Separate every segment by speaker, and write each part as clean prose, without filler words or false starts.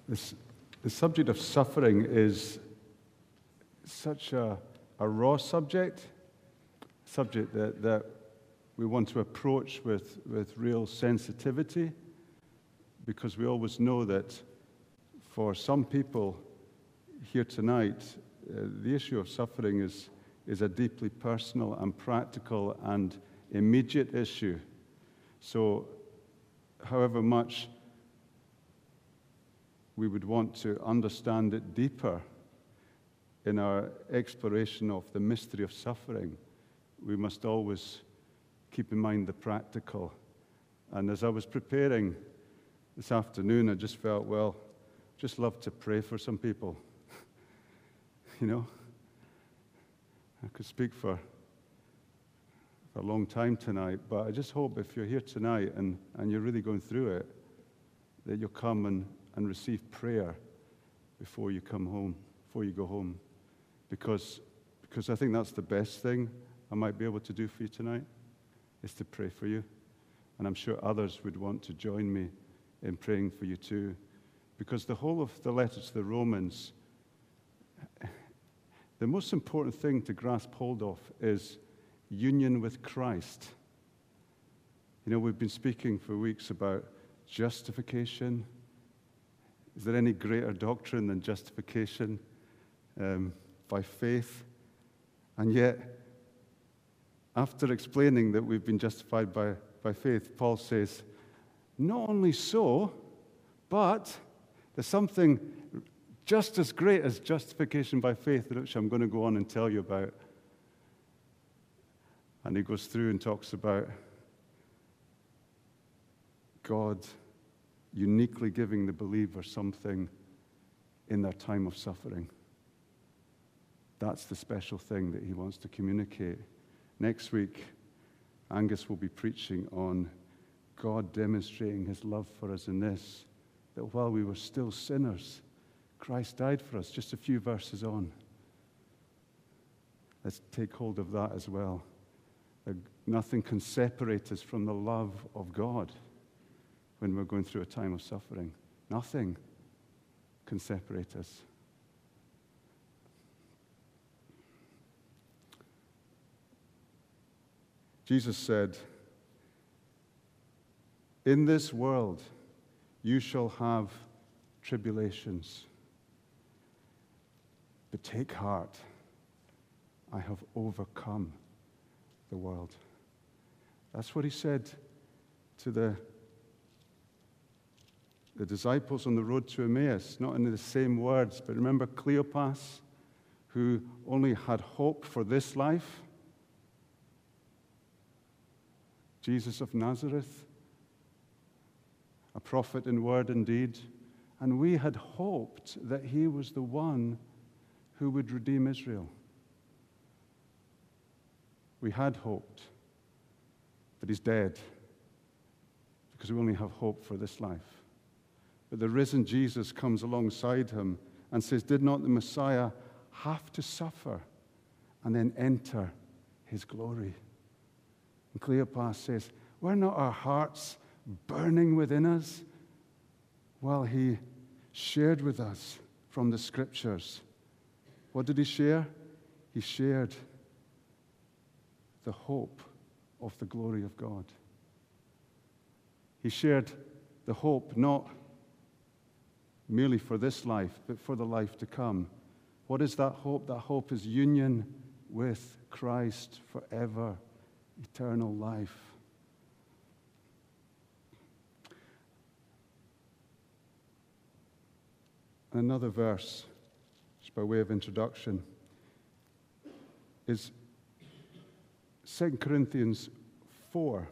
Speaker 1: This, the subject of suffering is such a raw subject that we want to approach with real sensitivity, because we always know that for some people here tonight, the issue of suffering is a deeply personal and practical and immediate issue. So, however much we would want to understand it deeper in our exploration of the mystery of suffering, we must always keep in mind the practical. And as I was preparing this afternoon, I just felt, well, just love to pray for some people. You know, I could speak for a long time tonight, but I just hope if you're here tonight and you're really going through it, that you'll come and receive prayer before you come home, before you go home. Because I think that's the best thing I might be able to do for you tonight, is to pray for you. And I'm sure others would want to join me in praying for you too. Because the whole of the letter to the Romans, the most important thing to grasp hold of is union with Christ. You know, we've been speaking for weeks about justification. Is there any greater doctrine than justification by faith? And yet, after explaining that we've been justified by faith, Paul says, not only so, but there's something just as great as justification by faith, which I'm going to go on and tell you about. And he goes through and talks about God uniquely giving the believer something in their time of suffering. That's the special thing that he wants to communicate. Next week, Angus will be preaching on God demonstrating his love for us in this, that while we were still sinners, Christ died for us, just a few verses on. Let's take hold of that as well. Nothing can separate us from the love of God when we're going through a time of suffering. Nothing can separate us. Jesus said, "In this world you shall have tribulations. But take heart, I have overcome the world." That's what he said to the disciples on the road to Emmaus, not in the same words, but remember Cleopas, who only had hope for this life? Jesus of Nazareth, a prophet in word and deed, and we had hoped that he was the one who would redeem Israel. We had hoped, but he's dead because we only have hope for this life. But the risen Jesus comes alongside him and says, did not the Messiah have to suffer and then enter his glory? And Cleopas says, were not our hearts burning within us while he shared with us from the Scriptures? What did he share? He shared the hope of the glory of God. He shared the hope not merely for this life, but for the life to come. What is that hope? That hope is union with Christ forever, eternal life. Another verse, just by way of introduction, is 2 Corinthians 4.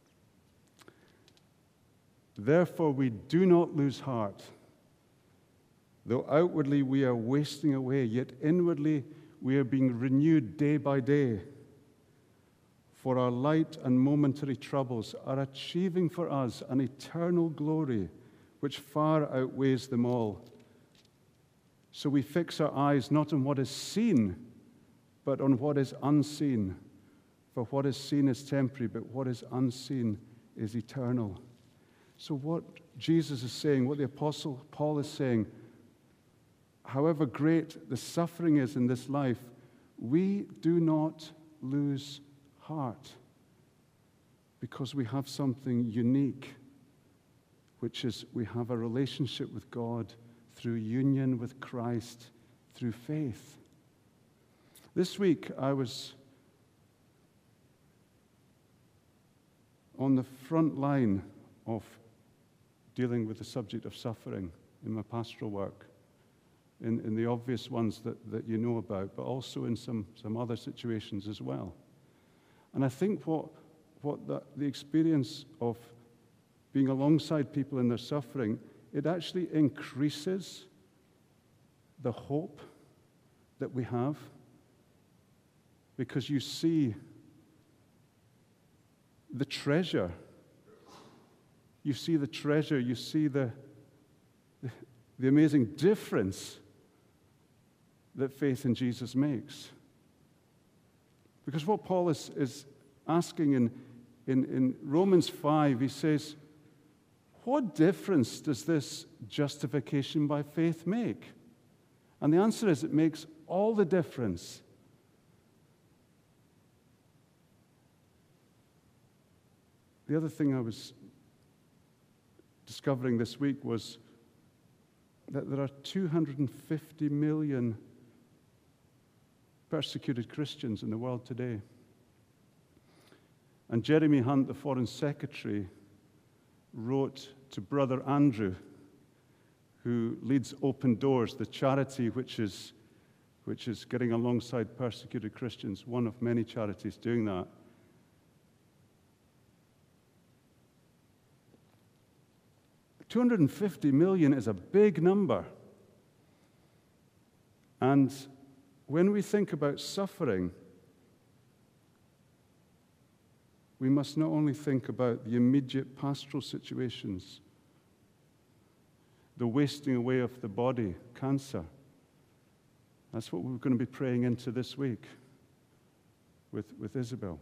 Speaker 1: Therefore we do not lose heart. Though outwardly we are wasting away, yet inwardly we are being renewed day by day. For our light and momentary troubles are achieving for us an eternal glory which far outweighs them all. So we fix our eyes not on what is seen, but on what is unseen. For what is seen is temporary, but what is unseen is eternal. So what Jesus is saying, what the Apostle Paul is saying, however great the suffering is in this life, we do not lose heart because we have something unique, which is we have a relationship with God through union with Christ, through faith. This week, I was on the front line of dealing with the subject of suffering in my pastoral work, in the obvious ones that you know about, but also in some other situations as well. And I think what the experience of being alongside people in their suffering, it actually increases the hope that we have, because you see the treasure. You see the treasure. You see the amazing difference that faith in Jesus makes. Because what Paul is asking in Romans 5, he says, what difference does this justification by faith make? And the answer is, it makes all the difference. The other thing I was discovering this week was that there are 250 million persecuted Christians in the world today. And Jeremy Hunt, the Foreign Secretary, wrote to Brother Andrew, who leads Open Doors, the charity which is getting alongside persecuted Christians, one of many charities doing that. $250 million is a big number. And when we think about suffering, we must not only think about the immediate pastoral situations, the wasting away of the body, cancer. That's what we're going to be praying into this week with Isabel.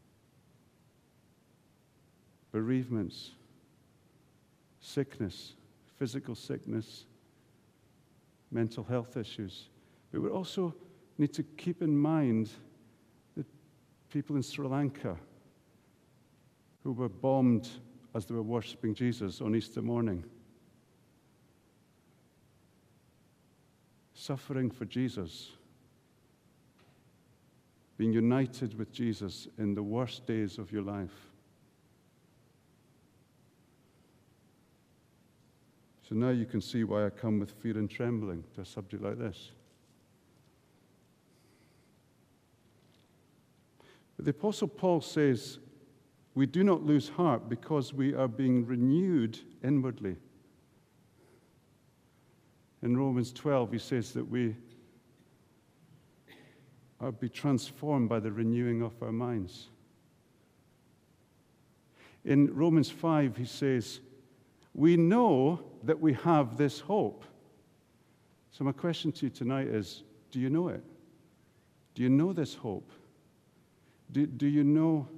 Speaker 1: Bereavements, sickness, physical sickness, mental health issues. But we also need to keep in mind the people in Sri Lanka who were bombed as they were worshiping Jesus on Easter morning. Suffering for Jesus, being united with Jesus in the worst days of your life. So now you can see why I come with fear and trembling to a subject like this. But the Apostle Paul says, we do not lose heart because we are being renewed inwardly. In Romans 12, he says that we are be transformed by the renewing of our minds. In Romans 5, he says, we know that we have this hope. So my question to you tonight is, do you know it? Do you know this hope? Do you know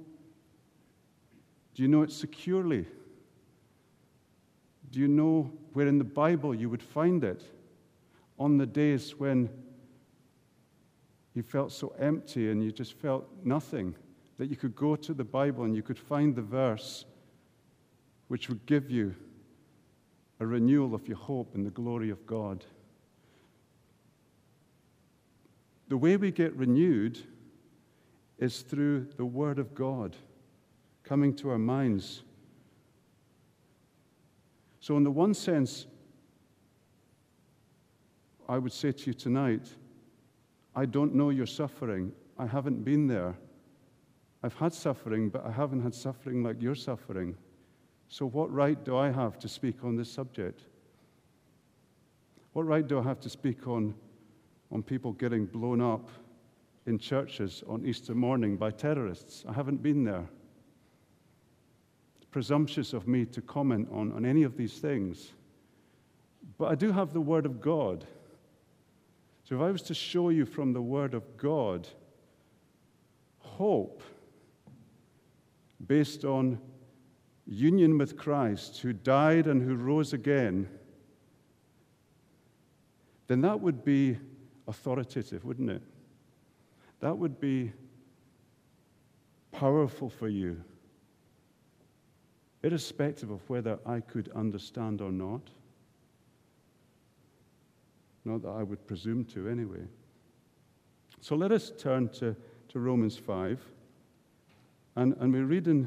Speaker 1: it securely? Do you know where in the Bible you would find it on the days when you felt so empty and you just felt nothing, that you could go to the Bible and you could find the verse which would give you a renewal of your hope in the glory of God? The way we get renewed is through the Word of God coming to our minds. So in the one sense, I would say to you tonight, I don't know your suffering. I haven't been there. I've had suffering, but I haven't had suffering like you're suffering. So what right do I have to speak on this subject? What right do I have to speak on people getting blown up in churches on Easter morning by terrorists? I haven't been there. It's presumptuous of me to comment on any of these things. But I do have the Word of God. So if I was to show you from the Word of God hope based on union with Christ, who died and who rose again, then that would be authoritative, wouldn't it? That would be powerful for you, irrespective of whether I could understand or not. Not that I would presume to, anyway. So let us turn to Romans 5. And we read in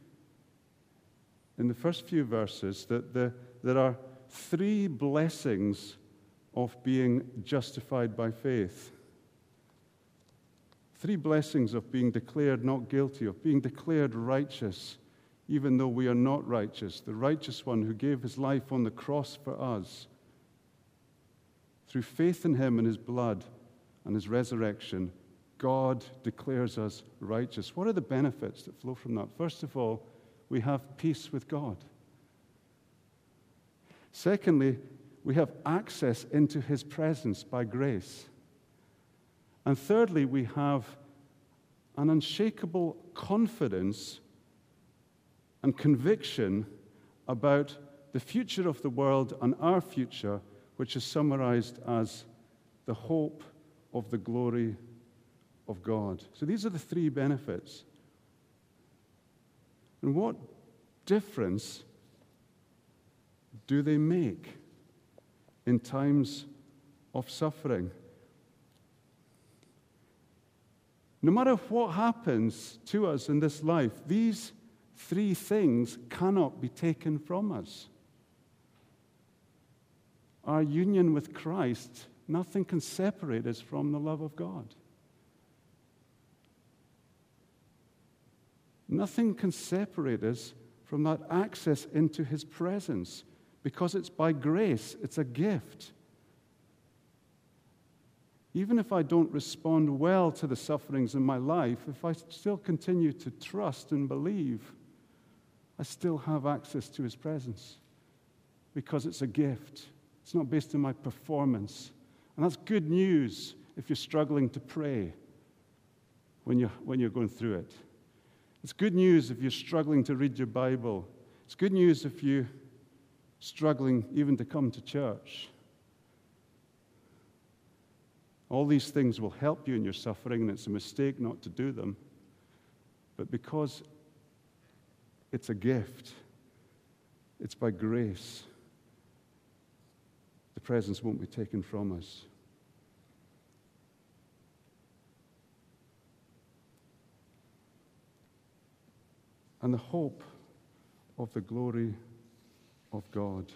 Speaker 1: the first few verses that there are three blessings of being justified by faith. Three blessings of being declared not guilty, of being declared righteous, even though we are not righteous. The righteous one who gave his life on the cross for us. Through faith in him and his blood and his resurrection, God declares us righteous. What are the benefits that flow from that? First of all, we have peace with God. Secondly, we have access into his presence by grace. And thirdly, we have an unshakable confidence and conviction about the future of the world and our future, which is summarized as the hope of the glory of God. So these are the three benefits. And what difference do they make in times of suffering? No matter what happens to us in this life, these three things cannot be taken from us. Our union with Christ, nothing can separate us from the love of God. Nothing can separate us from that access into his presence, because it's by grace, it's a gift. Even if I don't respond well to the sufferings in my life, if I still continue to trust and believe, I still have access to his presence, because it's a gift. It's not based on my performance. And that's good news if you're struggling to pray when you're going through it. It's good news if you're struggling to read your Bible. It's good news if you're struggling even to come to church. All these things will help you in your suffering, and it's a mistake not to do them. But because it's a gift, it's by grace, the presence won't be taken from us. And the hope of the glory of God.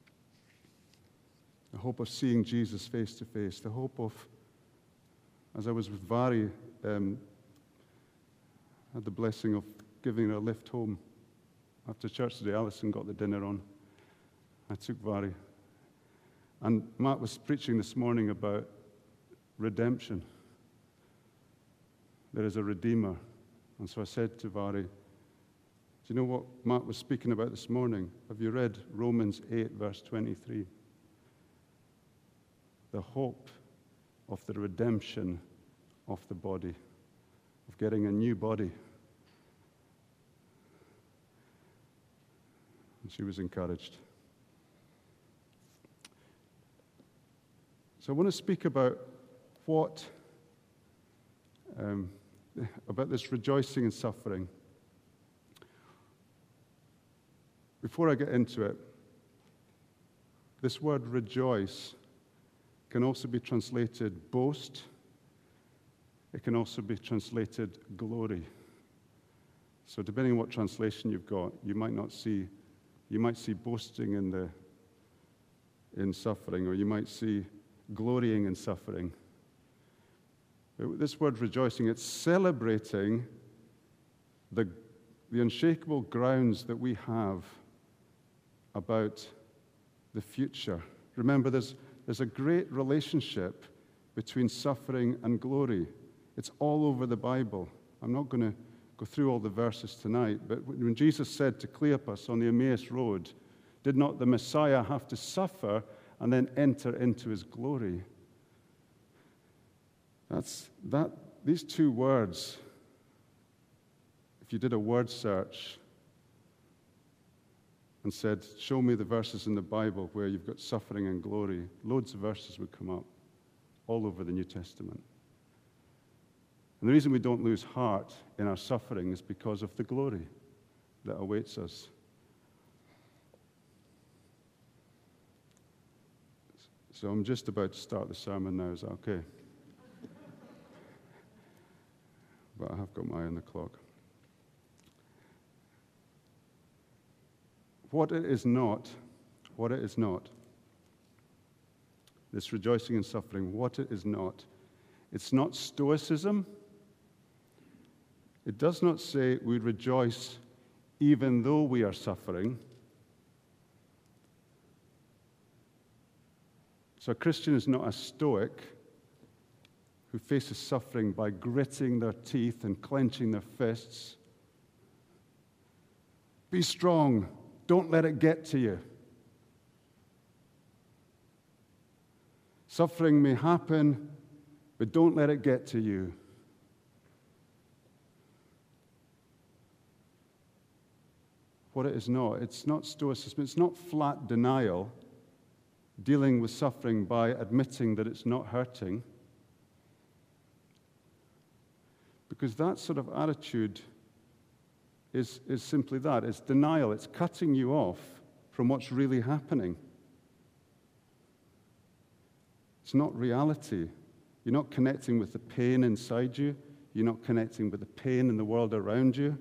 Speaker 1: The hope of seeing Jesus face to face. The hope of, as I was with Vari, had the blessing of giving her a lift home. After church today, Alison got the dinner on. I took Vari. And Matt was preaching this morning about redemption. There is a Redeemer. And so I said to Vari, do you know what Matt was speaking about this morning? Have you read Romans 8, verse 23? The hope of the redemption of the body, of getting a new body. And she was encouraged. So I want to speak about about this rejoicing and suffering. Before I get into it, this word rejoice can also be translated boast. It can also be translated glory. So depending on what translation you've got, you might see boasting in suffering, or you might see glorying in suffering. This word rejoicing, it's celebrating the unshakable grounds that we have about the future. Remember, there's a great relationship between suffering and glory. It's all over the Bible. I'm not going to go through all the verses tonight, but when Jesus said to Cleopas on the Emmaus Road, did not the Messiah have to suffer and then enter into his glory? These two words, if you did a word search, and said, show me the verses in the Bible where you've got suffering and glory, loads of verses would come up all over the New Testament. And the reason we don't lose heart in our suffering is because of the glory that awaits us. So I'm just about to start the sermon now. Is that okay? But I have got my eye on the clock. What it is not, this rejoicing in suffering, what it is not, it's not stoicism. It does not say we rejoice even though we are suffering. So a Christian is not a stoic who faces suffering by gritting their teeth and clenching their fists. Be strong. Don't let it get to you. Suffering may happen, but don't let it get to you. What it is not, it's not stoicism, it's not flat denial, dealing with suffering by admitting that it's not hurting. Because that sort of attitude is simply that. It's denial. It's cutting you off from what's really happening. It's not reality. You're not connecting with the pain inside you. You're not connecting with the pain in the world around you.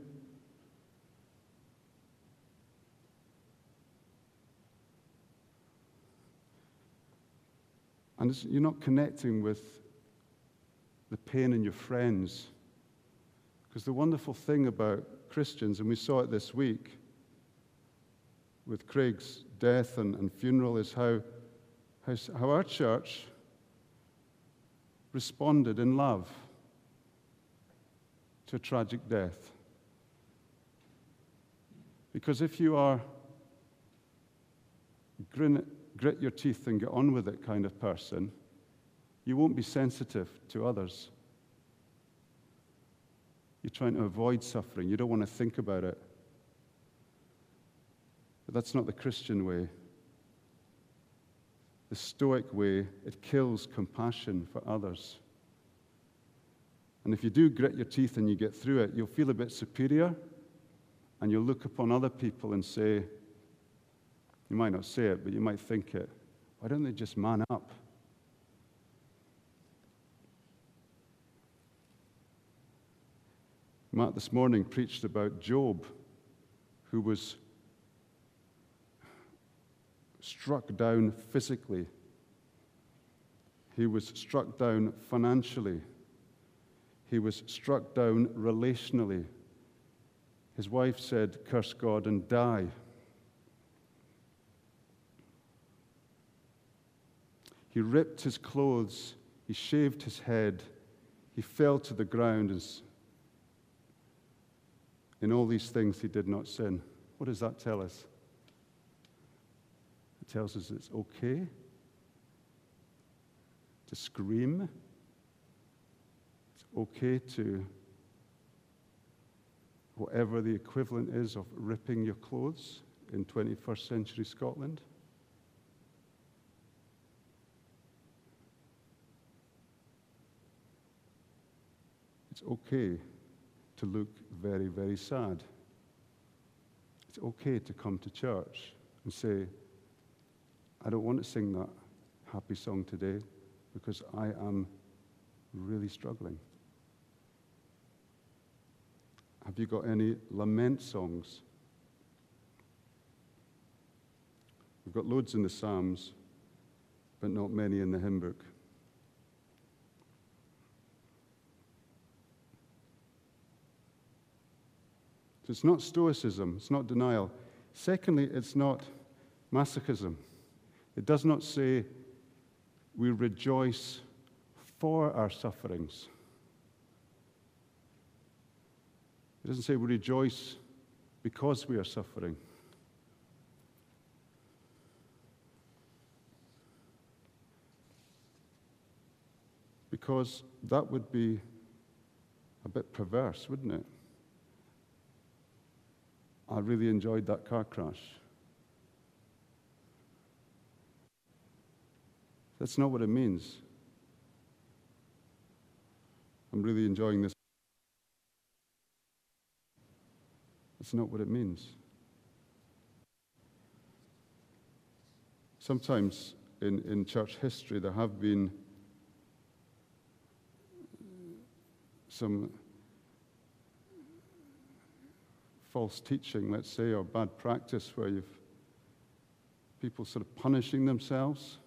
Speaker 1: And you're not connecting with the pain in your friends. Because the wonderful thing about Christians, and we saw it this week with Craig's death and funeral, is how our church responded in love to a tragic death. Because if you are grit your teeth and get on with it kind of person, you won't be sensitive to others. You're trying to avoid suffering. You don't want to think about it. But that's not the Christian way. The Stoic way, it kills compassion for others. And if you do grit your teeth and you get through it, you'll feel a bit superior, and you'll look upon other people and say, you might not say it, but you might think it, why don't they just man up? Matt this morning preached about Job, who was struck down physically. He was struck down financially. He was struck down relationally. His wife said, curse God and die. He ripped his clothes. He shaved his head. He fell to the ground. And in all these things, he did not sin. What does that tell us? It tells us it's okay to scream. It's okay to, whatever the equivalent is of ripping your clothes in 21st century Scotland. It's okay to look very, very sad. It's okay to come to church and say, I don't want to sing that happy song today because I am really struggling. Have you got any lament songs? We've got loads in the Psalms, but not many in the hymn book. So it's not stoicism, it's not denial. Secondly, it's not masochism. It does not say we rejoice for our sufferings. It doesn't say we rejoice because we are suffering. Because that would be a bit perverse, wouldn't it? I really enjoyed that car crash. That's not what it means. I'm really enjoying this. That's not what it means. Sometimes in church history there have been some false teaching, let's say, or bad practice where you've people sort of punishing themselves,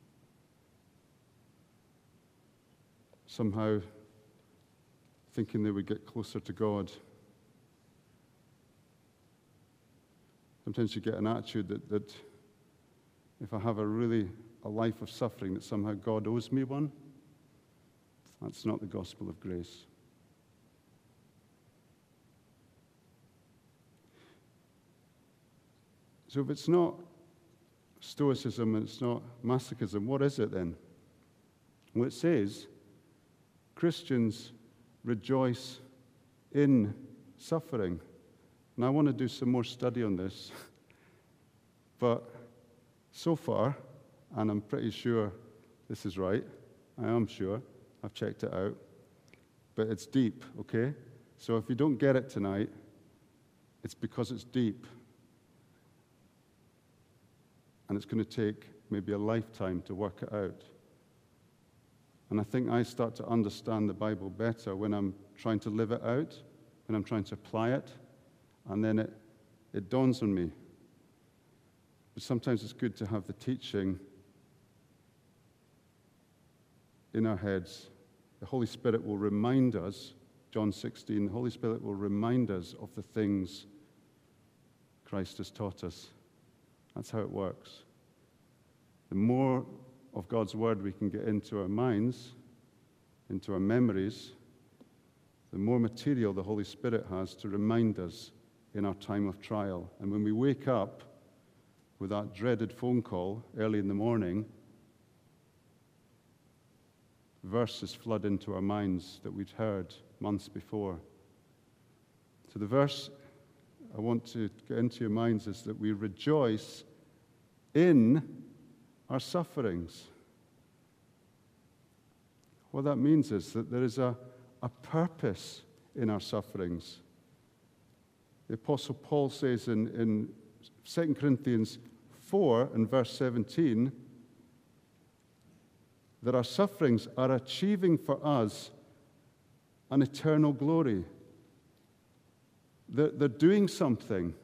Speaker 1: somehow thinking they would get closer to God. Sometimes you get an attitude that if I have a life of suffering, that somehow God owes me one. That's not the gospel of grace. So if it's not Stoicism and it's not masochism, what is it then? Well, it says Christians rejoice in suffering. And I want to do some more study on this. But so far, and I'm pretty sure this is right, I am sure, I've checked it out, but it's deep, okay? So if you don't get it tonight, it's because it's deep. And it's going to take maybe a lifetime to work it out. And I think I start to understand the Bible better when I'm trying to live it out, when I'm trying to apply it, and then it dawns on me. But sometimes it's good to have the teaching in our heads. The Holy Spirit will remind us, John 16, the Holy Spirit will remind us of the things Christ has taught us. That's how it works. The more of God's Word we can get into our minds, into our memories, the more material the Holy Spirit has to remind us in our time of trial. And when we wake up with that dreaded phone call early in the morning, verses flood into our minds that we'd heard months before. So the verse I want to get into your minds is that we rejoice in our sufferings. What that means is that there is a purpose in our sufferings. The Apostle Paul says in 2 Corinthians 4 and verse 17 that our sufferings are achieving for us an eternal glory. They're doing something.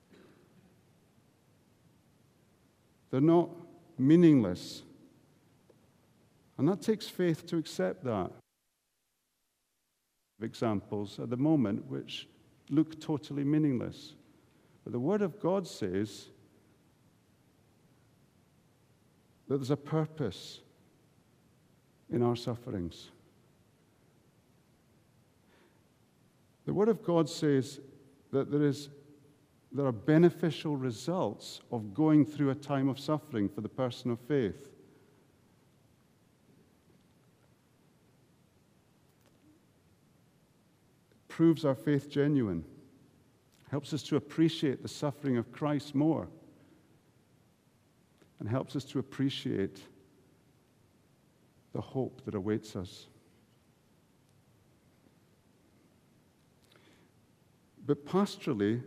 Speaker 1: They're not meaningless. And that takes faith to accept that. Examples at the moment which look totally meaningless. But the Word of God says that there's a purpose in our sufferings. The Word of God says that there are beneficial results of going through a time of suffering for the person of faith. It proves our faith genuine. Helps us to appreciate the suffering of Christ more. And helps us to appreciate the hope that awaits us. But pastorally,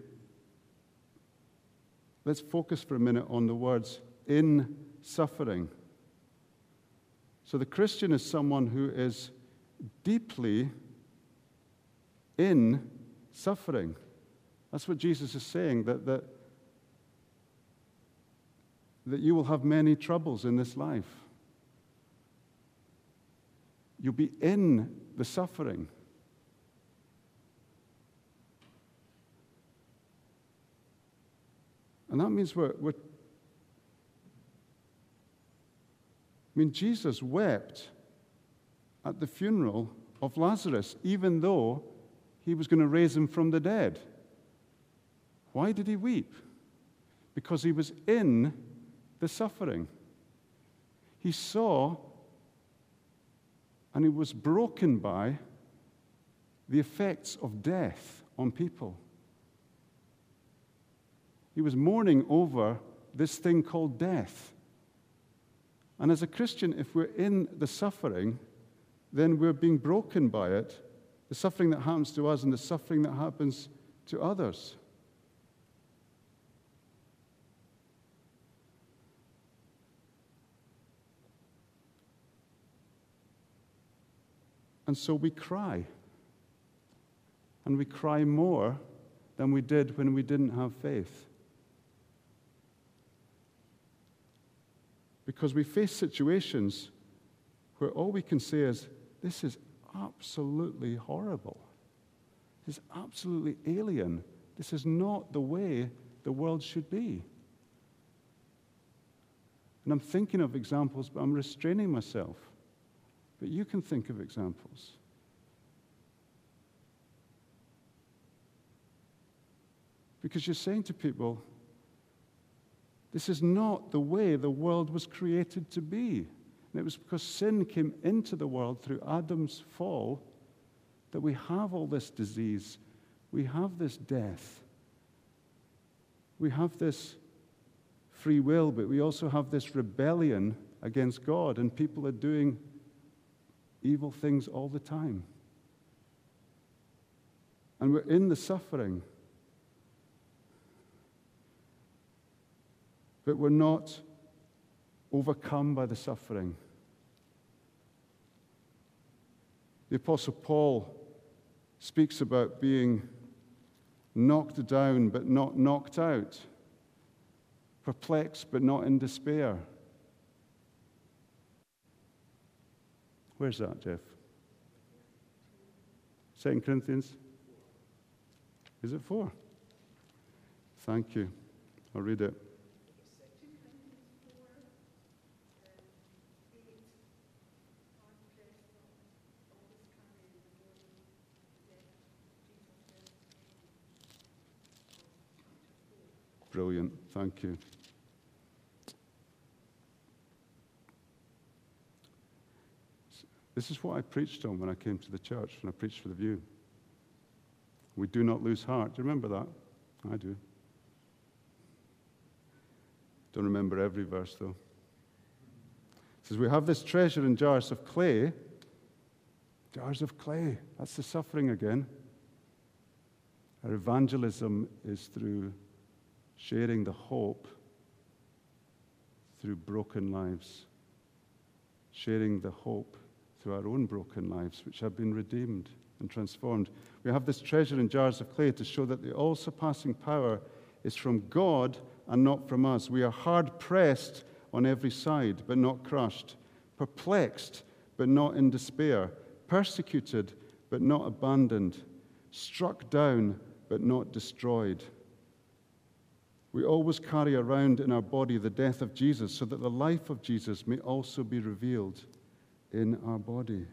Speaker 1: let's focus for a minute on the words in suffering. So the Christian is someone who is deeply in suffering. That's what Jesus is saying, that you will have many troubles in this life. You'll be in the suffering. And that means Jesus wept at the funeral of Lazarus, even though he was going to raise him from the dead. Why did he weep? Because he was in the suffering. He saw and he was broken by the effects of death on people. He was mourning over this thing called death. And as a Christian, if we're in the suffering, then we're being broken by it, the suffering that happens to us and the suffering that happens to others. And so we cry. And we cry more than we did when we didn't have faith. Because we face situations where all we can say is, this is absolutely horrible. This is absolutely alien. This is not the way the world should be. And I'm thinking of examples, but I'm restraining myself. But you can think of examples. Because you're saying to people, this is not the way the world was created to be. And it was because sin came into the world through Adam's fall that we have all this disease. We have this death. We have this free will, but we also have this rebellion against God, and people are doing evil things all the time. And we're in the suffering. But we're not overcome by the suffering. The Apostle Paul speaks about being knocked down but not knocked out, perplexed but not in despair. Where's that, Jeff? 2 Corinthians? Is it 4? Thank you. I'll read it. Brilliant. Thank you. This is what I preached on when I came to the church, when I preached for the View. We do not lose heart. Do you remember that? I do. Don't remember every verse, though. It says, we have this treasure in jars of clay. Jars of clay. That's the suffering again. Our evangelism is through sharing the hope through broken lives. Sharing the hope through our own broken lives, which have been redeemed and transformed. We have this treasure in jars of clay to show that the all-surpassing power is from God and not from us. We are hard-pressed on every side, but not crushed. Perplexed, but not in despair. Persecuted, but not abandoned. Struck down, but not destroyed. We always carry around in our body the death of Jesus so that the life of Jesus may also be revealed in our body.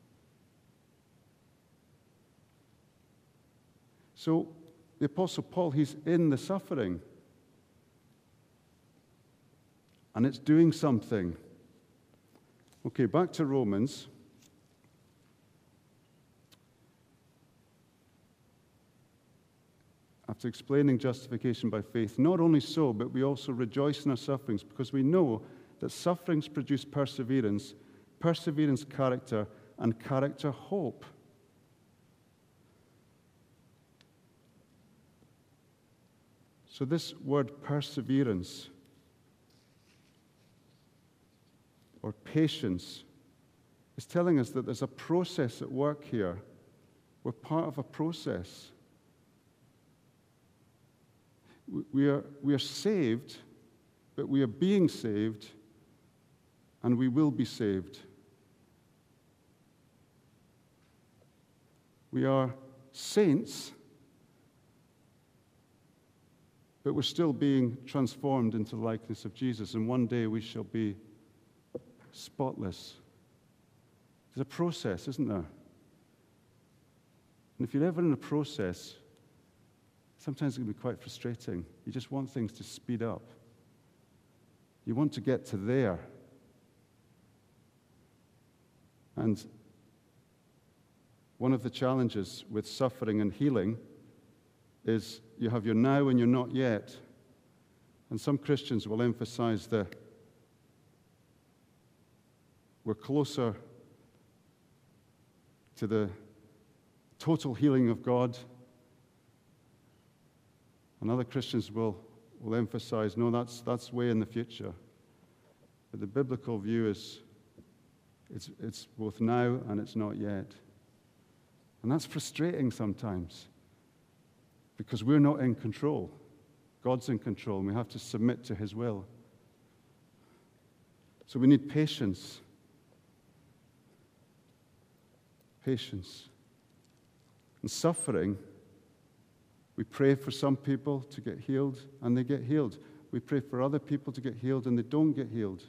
Speaker 1: So the Apostle Paul, he's in the suffering. And it's doing something. Okay, back to Romans. After explaining justification by faith, not only so, but we also rejoice in our sufferings because we know that sufferings produce perseverance, perseverance character, and character hope. So this word perseverance or patience is telling us that there's a process at work here. We're part of a process. We are saved, but we are being saved, and we will be saved. We are saints, but we're still being transformed into the likeness of Jesus, and one day we shall be spotless. There's a process, isn't there? And if you're ever in a process, sometimes it can be quite frustrating. You just want things to speed up. You want to get to there. And one of the challenges with suffering and healing is you have your now and your not yet. And some Christians will emphasize the we're closer to the total healing of God. And other Christians will emphasize, no, that's way in the future. But the biblical view is it's both now and it's not yet. And that's frustrating sometimes because we're not in control. God's in control, and we have to submit to his will. So we need patience. Patience. And suffering, we pray for some people to get healed, and they get healed. We pray for other people to get healed, and they don't get healed.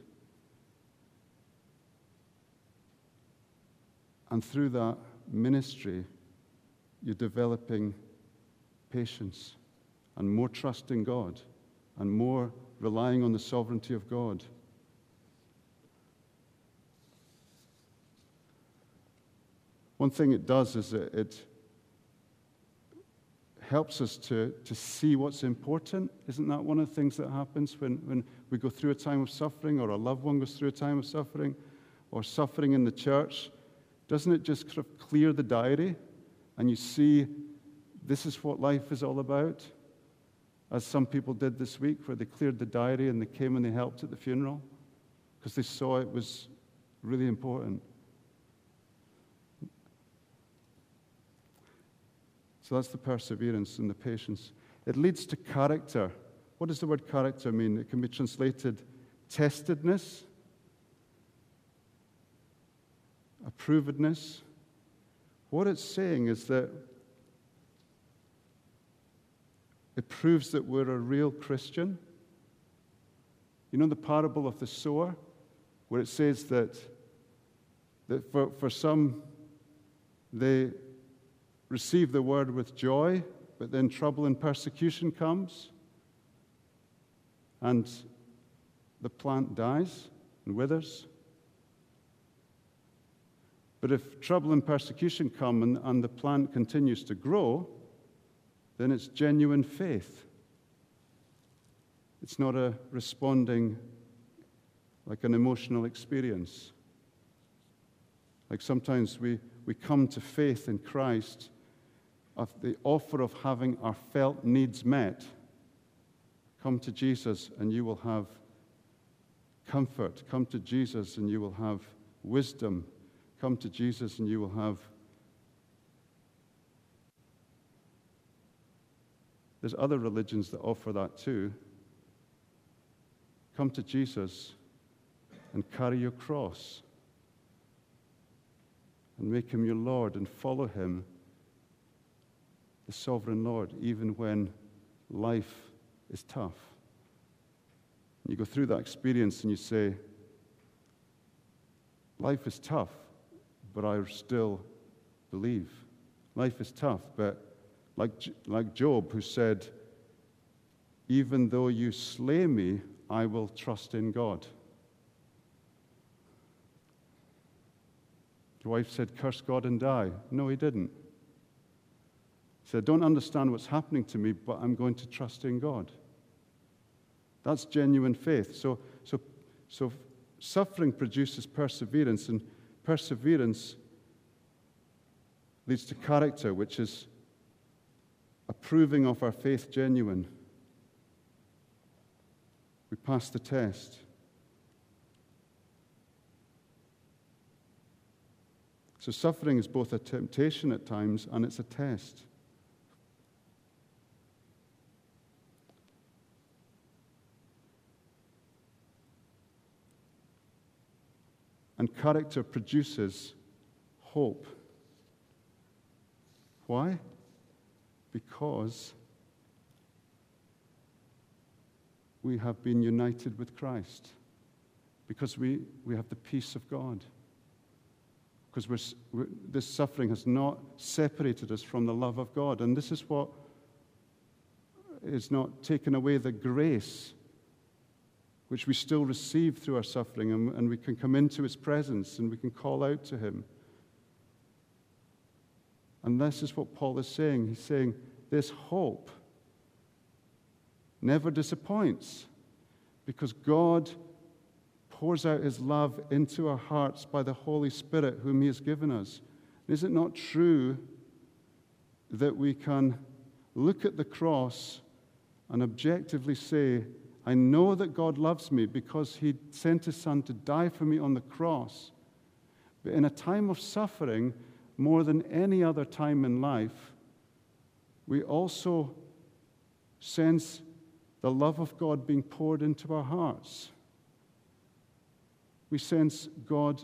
Speaker 1: And through that ministry, you're developing patience and more trust in God and more relying on the sovereignty of God. One thing it does is that it helps us to see what's important. Isn't that one of the things that happens when we go through a time of suffering, or a loved one goes through a time of suffering, or suffering in the church? Doesn't it just kind of clear the diary, and you see this is what life is all about? As some people did this week, where they cleared the diary and they came and they helped at the funeral because they saw it was really important. So that's the perseverance and the patience. It leads to character. What does the word character mean? It can be translated testedness, approvedness. What it's saying is that it proves that we're a real Christian. You know the parable of the sower, where it says that for some, they receive the word with joy, but then trouble and persecution comes, and the plant dies and withers. But if trouble and persecution come and the plant continues to grow, then it's genuine faith. It's not a responding like an emotional experience. Like sometimes we come to faith in Christ of the offer of having our felt needs met. Come to Jesus and you will have comfort. Come to Jesus and you will have wisdom. Come to Jesus and you will have... There's other religions that offer that too. Come to Jesus and carry your cross and make him your Lord and follow him, the sovereign Lord, even when life is tough. And you go through that experience and you say, life is tough, but I still believe. Life is tough, but like Job, who said, even though you slay me, I will trust in God. The wife said, curse God and die. No, he didn't. He said, I don't understand what's happening to me, but I'm going to trust in God. That's genuine faith. So suffering produces perseverance, and perseverance leads to character, which is approving of our faith genuine. We pass the test. So suffering is both a temptation at times and it's a test. And character produces hope. Why? Because we have been united with Christ. Because we have the peace of God. Because this suffering has not separated us from the love of God. And this is what is not taken away the grace which we still receive through our suffering, and we can come into his presence and we can call out to him. And this is what Paul is saying. He's saying this hope never disappoints because God pours out his love into our hearts by the Holy Spirit whom he has given us. Is it not true that we can look at the cross and objectively say, I know that God loves me because he sent his Son to die for me on the cross. But in a time of suffering, more than any other time in life, we also sense the love of God being poured into our hearts. We sense God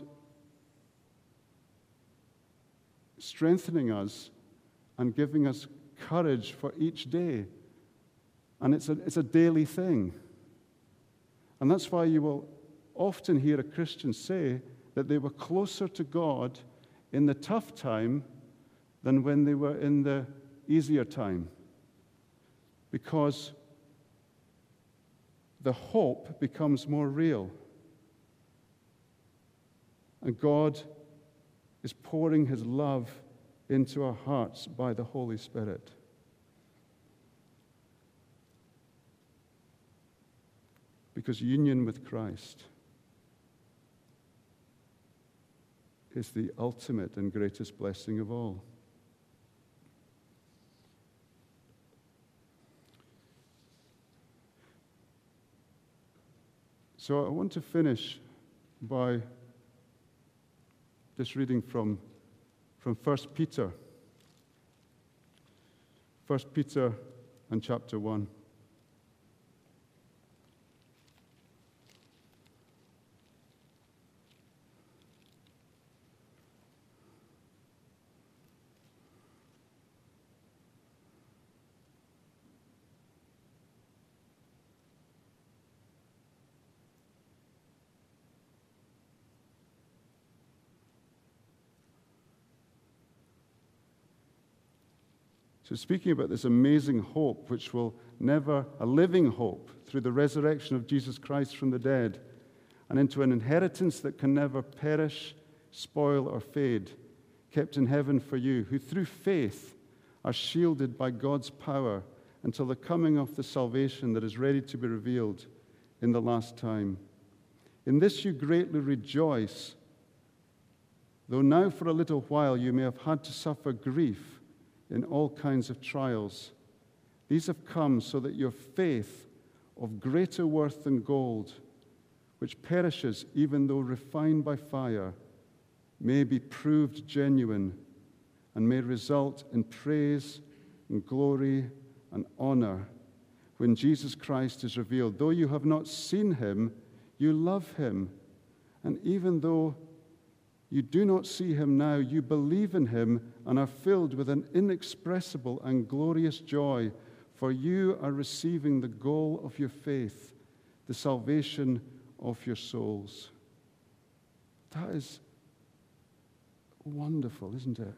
Speaker 1: strengthening us and giving us courage for each day. And it's a daily thing. And that's why you will often hear a Christian say that they were closer to God in the tough time than when they were in the easier time. Because the hope becomes more real. And God is pouring his love into our hearts by the Holy Spirit. Because union with Christ is the ultimate and greatest blessing of all. So I want to finish by just reading from 1 Peter. 1 Peter and chapter 1. So speaking about this amazing hope, which will never, a living hope through the resurrection of Jesus Christ from the dead, and into an inheritance that can never perish, spoil, or fade, kept in heaven for you, who through faith are shielded by God's power until the coming of the salvation that is ready to be revealed in the last time. In this you greatly rejoice, though now for a little while you may have had to suffer grief in all kinds of trials. These have come so that your faith, of greater worth than gold, which perishes even though refined by fire, may be proved genuine and may result in praise and glory and honor when Jesus Christ is revealed. Though you have not seen him, you love him. And even though you do not see him now, you believe in him and are filled with an inexpressible and glorious joy, for you are receiving the goal of your faith, the salvation of your souls. That is wonderful, isn't it?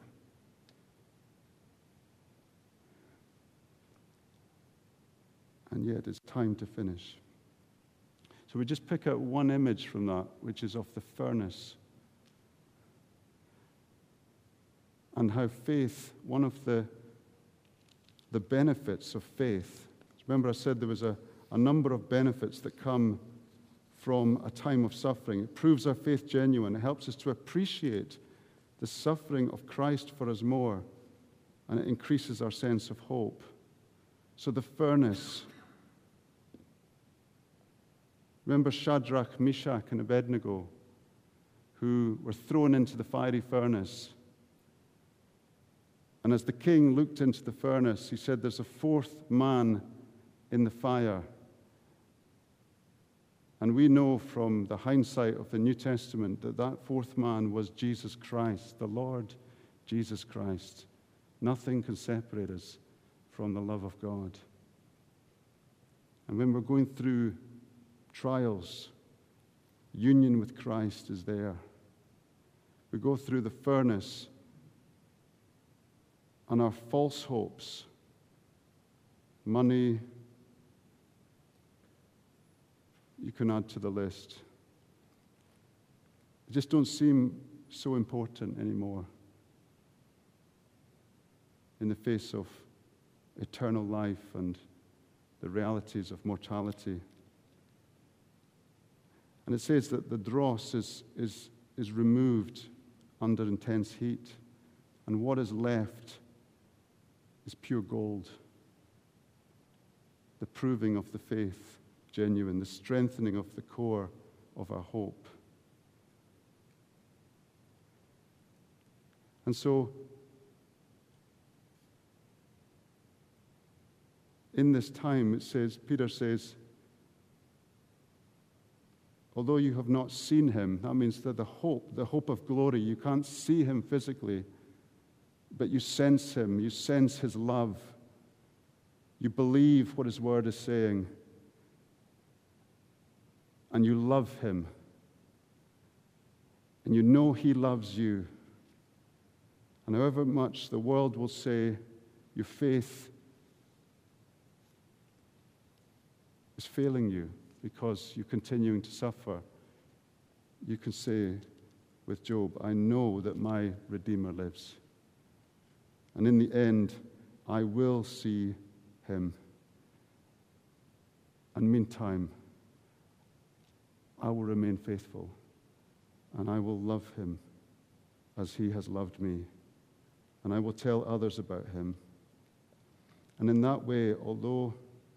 Speaker 1: And yet it's time to finish. So we just pick out one image from that, which is of the furnace. And how faith, one of the benefits of faith, remember I said there was a number of benefits that come from a time of suffering. It proves our faith genuine. It helps us to appreciate the suffering of Christ for us more, and it increases our sense of hope. So the furnace. Remember Shadrach, Meshach, and Abednego, who were thrown into the fiery furnace. And as the king looked into the furnace, he said, there's a fourth man in the fire. And we know from the hindsight of the New Testament that that fourth man was Jesus Christ, the Lord Jesus Christ. Nothing can separate us from the love of God. And when we're going through trials, union with Christ is there. We go through the furnace, and our false hopes, money, you can add to the list, they just don't seem so important anymore in the face of eternal life and the realities of mortality. And it says that the dross is removed under intense heat, and what is left is pure gold. The proving of the faith genuine, the strengthening of the core of our hope. And so, in this time, Peter says, although you have not seen him, that means that the hope of glory, you can't see him physically, but you sense him, you sense his love. You believe what his word is saying, and you love him, and you know he loves you. And however much the world will say your faith is failing you because you're continuing to suffer, you can say with Job, I know that my Redeemer lives. And in the end, I will see him. And meantime, I will remain faithful, and I will love him as he has loved me, and I will tell others about him. And in that way, although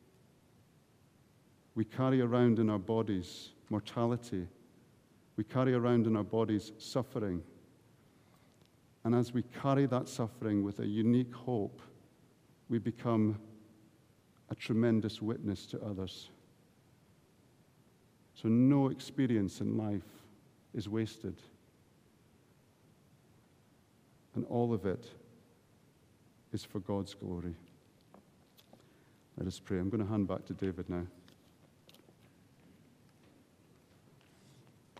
Speaker 1: we carry around in our bodies mortality, we carry around in our bodies suffering, and as we carry that suffering with a unique hope, we become a tremendous witness to others. So no experience in life is wasted. And all of it is for God's glory. Let us pray. I'm going to hand back to David now.